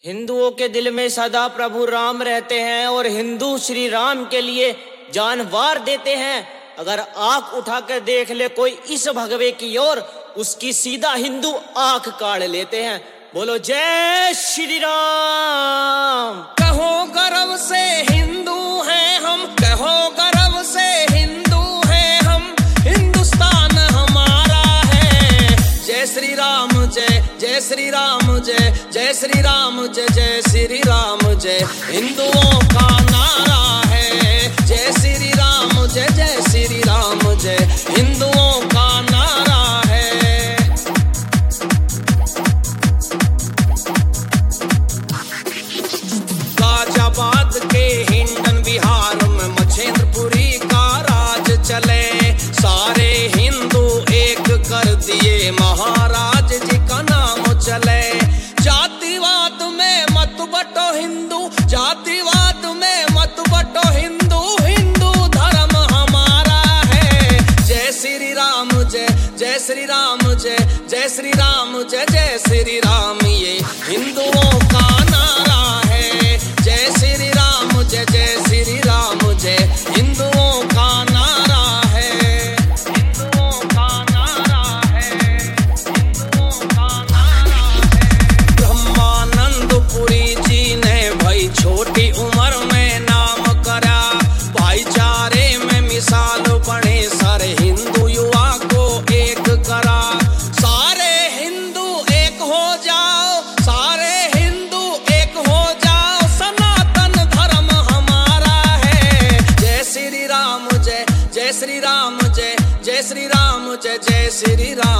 हिंदुओं के दिल में सदा प्रभु राम रहते हैं और हिंदू श्री राम के लिए जान वार देते हैं। अगर आंख उठा कर देख ले कोई इस भगवे की ओर, उसकी सीधा हिंदू आंख काढ़ लेते हैं। बोलो जय श्री राम। कहो गर्व से हिंदू हैं हम, कहो गर्व से हिंदू हैं हम, हिंदुस्तान हमारा है। जय श्री राम जय, जय श्री राम जय, जय श्री राम जय, जय श्री राम जय, हिंदुओं का नारा है। जय श्री राम जय, जय श्री राम जय, हिंदुओं का नारा है। गाजियाबाद के हिंडन बिहार में मछेंद्रपुरी का राज चले, सारे हिंदू एक कर दिए, महाराज जी का नाम चले। जातिवाद में मत बटो हिंदू, जातिवाद में मत बटो हिंदू, हिंदू धर्म हमारा है। जय श्री राम जय, जय श्री राम जय, जय श्री राम जय, जय श्री राम, ये हिंदुओं का नारा है। जय श्री राम जय, जय श्री राम जय, हिंदुओं का नारा है, हिंदुओं का नारा है, हिंदुओं का नारा है। ब्रह्मानंदपुरी जी ने भाई छोटी उम्र में नाम करा, भाईचारे में मिसाल बने, सारे हिंदू युवा को एक करा। सारे हिंदू एक हो जाओ, सारे हिंदू एक हो जाओ, सनातन धर्म हमारा है। जय श्री राम जय, जय श्री राम जय, जय श्री राम जय, जय श्री राम।